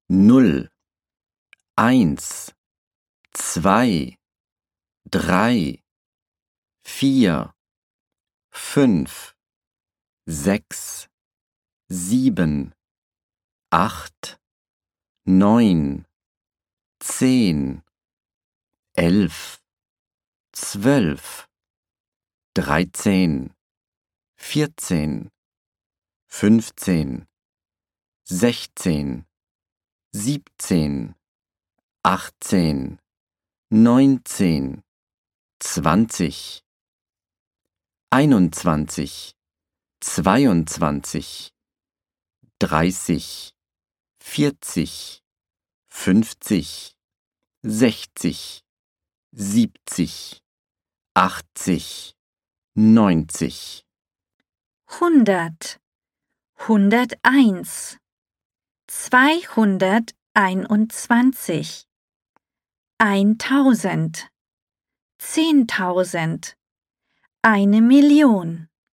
0, 1, 2, 3, 4, 5, 6, 7, 8, 9, 10, 11, 12, 13, 14, 15, 16, 17, 18, 19, 20, 21, 22, 30, 40, 50, 60, 70, 80, 90. 100, 101, 221, 1000, 10.000, 1 Million.